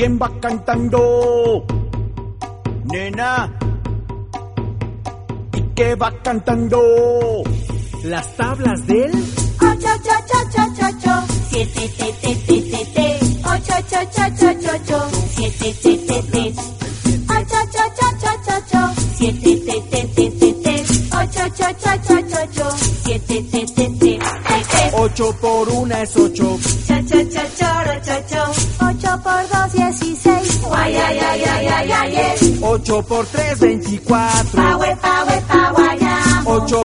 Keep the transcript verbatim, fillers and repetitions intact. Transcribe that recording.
¿Quién va cantando? Nena. ¿Y qué va cantando? Las tablas del ocho, ocho, ocho, ocho, ocho, siete, te, te, te, te, te, ocho, ocho, ocho, ocho, ocho, siete, te, te, te, ocho, ocho, ocho, ocho, ocho, siete, te, te, te, te, te, ocho, ocho, ocho, ocho, ocho, siete, te, te, te, te, te. Ocho por una es ocho. Cha, cha, cha, choro, cho, cho. Ocho por dos, dieciséis. Guay, ay, ay, ay, ay, ay, ay. Ocho por tres, veinticuatro. Pa, we, pa, we, pa, guayamo. Ocho